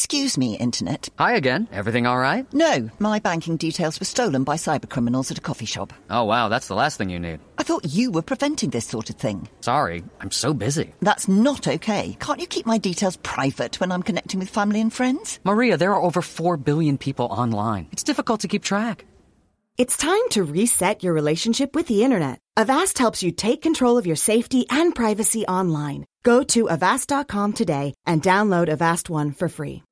Excuse me, Internet. Hi again. Everything all right? No, my banking details were stolen by cybercriminals at a coffee shop. Oh, wow, that's the last thing you need. I thought you were preventing this sort of thing. Sorry, I'm so busy. That's not okay. Can't you keep my details private when I'm connecting with family and friends? Maria, there are over 4 billion people online. It's difficult to keep track. It's time to reset your relationship with the Internet. Avast helps you take control of your safety and privacy online. Go to Avast.com today and download Avast One for free.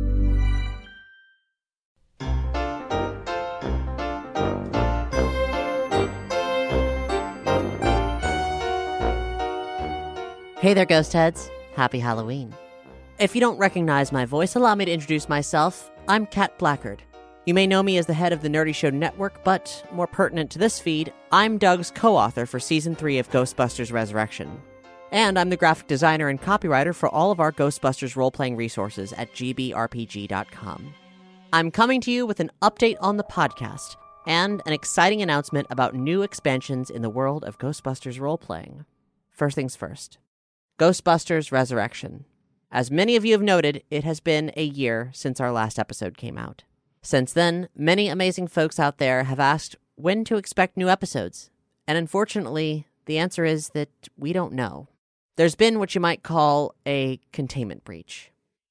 Hey there, Ghost Heads. Happy Halloween. If you don't recognize my voice, allow me to introduce myself. I'm Kat Blackard. You may know me as the head of the Nerdy Show Network, but more pertinent to this feed, I'm Doug's co-author for Season 3 of Ghostbusters Resurrection. And I'm the graphic designer and copywriter for all of our Ghostbusters role-playing resources at gbrpg.com. I'm coming to you with an update on the podcast and an exciting announcement about new expansions in the world of Ghostbusters role-playing. First things first. Ghostbusters Resurrection. As many of you have noted, it has been a year since our last episode came out. Since then, many amazing folks out there have asked when to expect new episodes. And unfortunately, the answer is that we don't know. There's been what you might call a containment breach.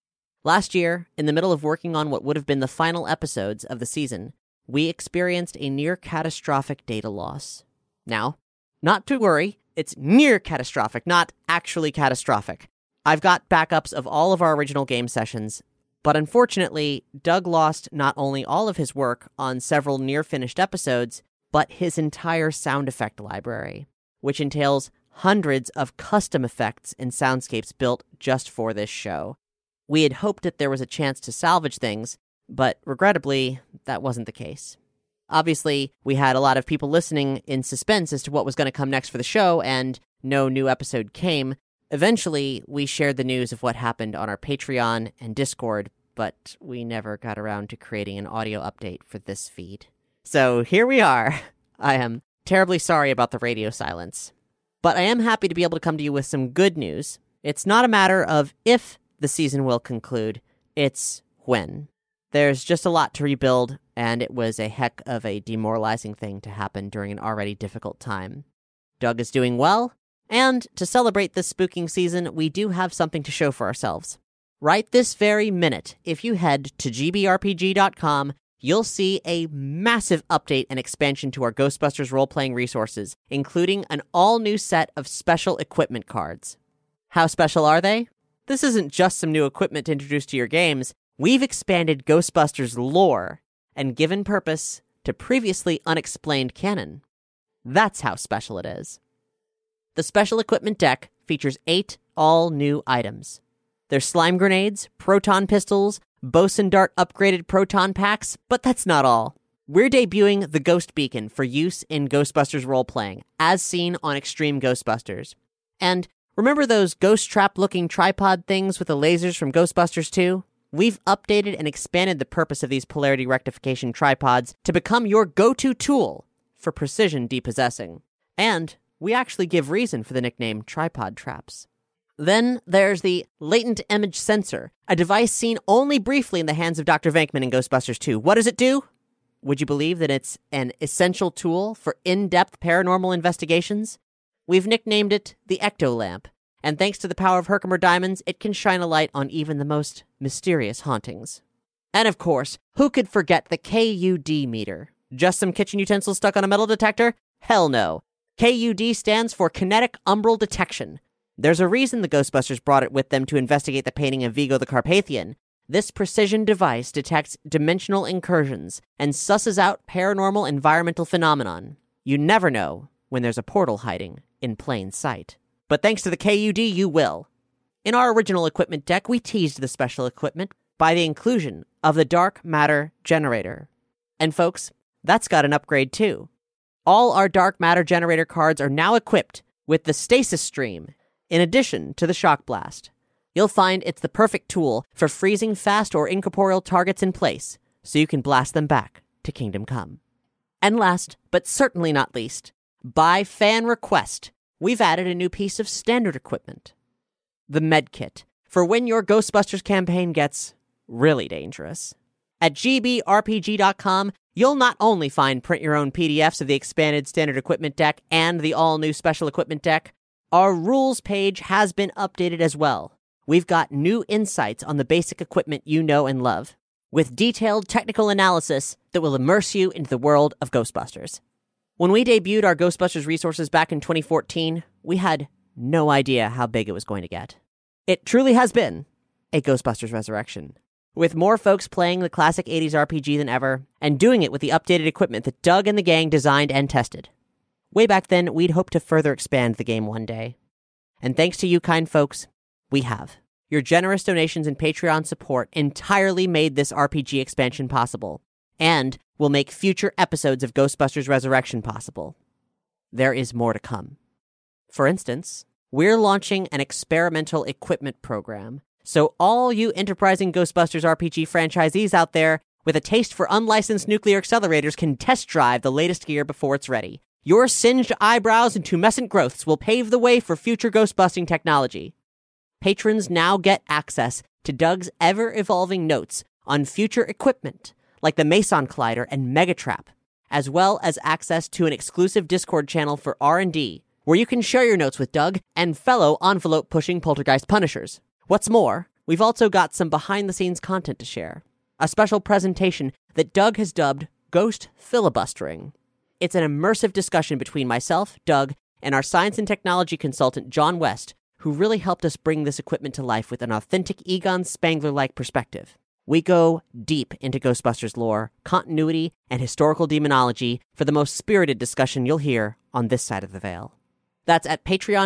Last year, in the middle of working on what would have been the final episodes of the season, we experienced a near-catastrophic data loss. Now, not to worry, it's near-catastrophic, not actually catastrophic. I've got backups of all of our original game sessions, but unfortunately, Doug lost not only all of his work on several near-finished episodes, but his entire sound effect library, which entails hundreds of custom effects and soundscapes built just for this show. We had hoped that there was a chance to salvage things, but regrettably, that wasn't the case. Obviously, we had a lot of people listening in suspense as to what was going to come next for the show, and no new episode came. Eventually, we shared the news of what happened on our Patreon and Discord, but we never got around to creating an audio update for this feed. So here we are. I am terribly sorry about the radio silence. But I am happy to be able to come to you with some good news. It's not a matter of if the season will conclude, it's when. There's just a lot to rebuild, and it was a heck of a demoralizing thing to happen during an already difficult time. Doug is doing well, and to celebrate this spooking season, we do have something to show for ourselves. Right this very minute, if you head to gbrpg.com, you'll see a massive update and expansion to our Ghostbusters role-playing resources, including an all-new set of special equipment cards. How special are they? This isn't just some new equipment to introduce to your games. We've expanded Ghostbusters lore and given purpose to previously unexplained canon. That's how special it is. The special equipment deck features 8 all-new items. There's slime grenades, proton pistols, Boson Dart upgraded proton packs, but that's not all. We're debuting the Ghost Beacon for use in Ghostbusters role-playing, as seen on Extreme Ghostbusters. And remember those ghost trap-looking tripod things with the lasers from Ghostbusters 2? We've updated and expanded the purpose of these polarity rectification tripods to become your go-to tool for precision depossessing. And we actually give reason for the nickname tripod traps. Then there's the Latent Image Sensor, a device seen only briefly in the hands of Dr. Venkman in Ghostbusters 2. What does it do? Would you believe that it's an essential tool for in-depth paranormal investigations? We've nicknamed it the Ecto Lamp, and thanks to the power of Herkimer diamonds, it can shine a light on even the most mysterious hauntings. And of course, who could forget the KUD meter? Just some kitchen utensils stuck on a metal detector? Hell no. KUD stands for Kinetic Umbral Detection. There's a reason the Ghostbusters brought it with them to investigate the painting of Vigo the Carpathian. This precision device detects dimensional incursions and susses out paranormal environmental phenomenon. You never know when there's a portal hiding in plain sight. But thanks to the KUD, you will. In our original equipment deck, we teased the special equipment by the inclusion of the Dark Matter Generator. And folks, that's got an upgrade too. All our Dark Matter Generator cards are now equipped with the Stasis Stream, in addition to the Shock Blast. You'll find it's the perfect tool for freezing fast or incorporeal targets in place, so you can blast them back to Kingdom Come. And last, but certainly not least, by fan request, we've added a new piece of standard equipment. The Med Kit, for when your Ghostbusters campaign gets really dangerous. At gbrpg.com, you'll not only find print-your-own PDFs of the expanded standard equipment deck and the all-new special equipment deck, our rules page has been updated as well. We've got new insights on the basic equipment you know and love, with detailed technical analysis that will immerse you into the world of Ghostbusters. When we debuted our Ghostbusters resources back in 2014, we had no idea how big it was going to get. It truly has been a Ghostbusters resurrection, with more folks playing the classic 80s RPG than ever, and doing it with the updated equipment that Doug and the gang designed and tested. Way back then, we'd hoped to further expand the game one day. And thanks to you kind folks, we have. Your generous donations and Patreon support entirely made this RPG expansion possible, and will make future episodes of Ghostbusters Resurrection possible. There is more to come. For instance, we're launching an experimental equipment program, so all you enterprising Ghostbusters RPG franchisees out there with a taste for unlicensed nuclear accelerators can test drive the latest gear before it's ready. Your singed eyebrows and tumescent growths will pave the way for future ghostbusting technology. Patrons now get access to Doug's ever-evolving notes on future equipment, like the Meson Collider and Megatrap, as well as access to an exclusive Discord channel for R&D, where you can share your notes with Doug and fellow envelope-pushing poltergeist punishers. What's more, we've also got some behind-the-scenes content to share. A special presentation that Doug has dubbed Ghost Filibustering. It's an immersive discussion between myself, Doug, and our science and technology consultant, John West, who really helped us bring this equipment to life with an authentic Egon Spangler-like perspective. We go deep into Ghostbusters lore, continuity, and historical demonology for the most spirited discussion you'll hear on this side of the veil. That's at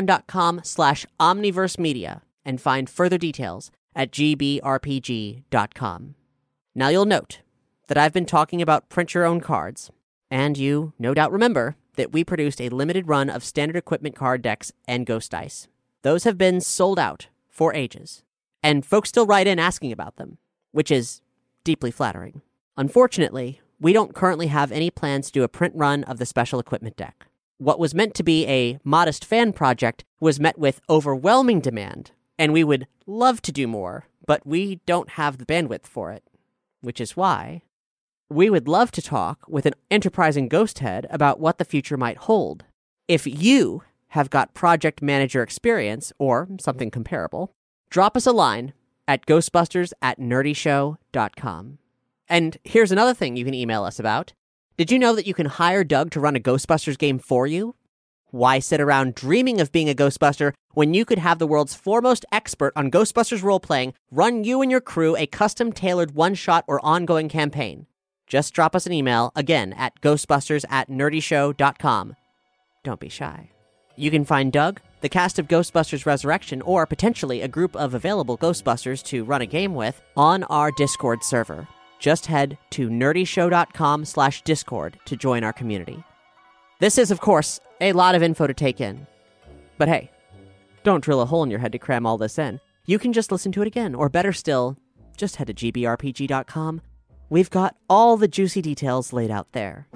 patreon.com/omniversemedia, and find further details at gbrpg.com. Now you'll note that I've been talking about print-your-own cards, and you no doubt remember that we produced a limited run of standard equipment card decks and ghost dice. Those have been sold out for ages, and folks still write in asking about them, which is deeply flattering. Unfortunately, we don't currently have any plans to do a print run of the special equipment deck. What was meant to be a modest fan project was met with overwhelming demand, and we would love to do more, but we don't have the bandwidth for it, which is why we would love to talk with an enterprising ghost head about what the future might hold. If you have got project manager experience, or something comparable, drop us a line at ghostbusters@nerdyshow.com. And here's another thing you can email us about. Did you know that you can hire Doug to run a Ghostbusters game for you? Why sit around dreaming of being a Ghostbuster when you could have the world's foremost expert on Ghostbusters role-playing run you and your crew a custom-tailored one-shot or ongoing campaign? Just drop us an email, again, at ghostbusters@nerdyshow.com. Don't be shy. You can find Doug, the cast of Ghostbusters Resurrection, or potentially a group of available Ghostbusters to run a game with on our Discord server. Just head to nerdyshow.com/Discord to join our community. This is, of course, a lot of info to take in. But hey, don't drill a hole in your head to cram all this in. You can just listen to it again, or better still, just head to gbrpg.com. We've got all the juicy details laid out there.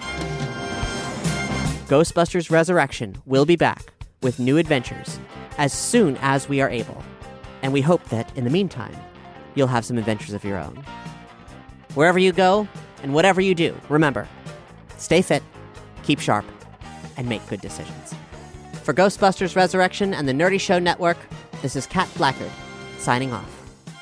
Ghostbusters Resurrection will be back with new adventures as soon as we are able. And we hope that, in the meantime, you'll have some adventures of your own. Wherever you go, and whatever you do, remember, stay fit, keep sharp, and make good decisions. For Ghostbusters Resurrection and the Nerdy Show Network, this is Kat Blackard, signing off.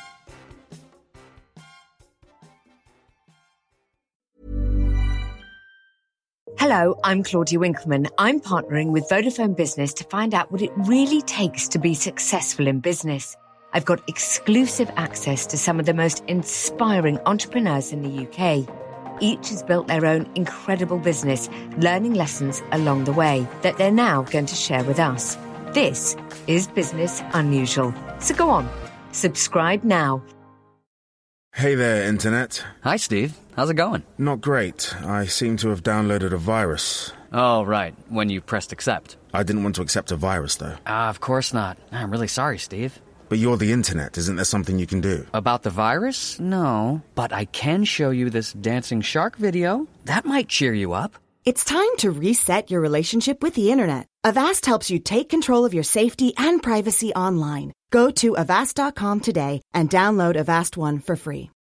Hello, I'm Claudia Winkleman. I'm partnering with Vodafone Business to find out what it really takes to be successful in business. I've got exclusive access to some of the most inspiring entrepreneurs in the UK. Each has built their own incredible business, learning lessons along the way that they're now going to share with us. This is Business Unusual. So go on, subscribe now. Hey there, Internet. Hi, Steve. How's it going? Not great. I seem to have downloaded a virus. Oh, right. When you pressed accept. I didn't want to accept a virus, though. Of course not. I'm really sorry, Steve. But you're the Internet. Isn't there something you can do? About the virus? No. But I can show you this dancing shark video. That might cheer you up. It's time to reset your relationship with the Internet. Avast helps you take control of your safety and privacy online. Go to avast.com today and download Avast One for free.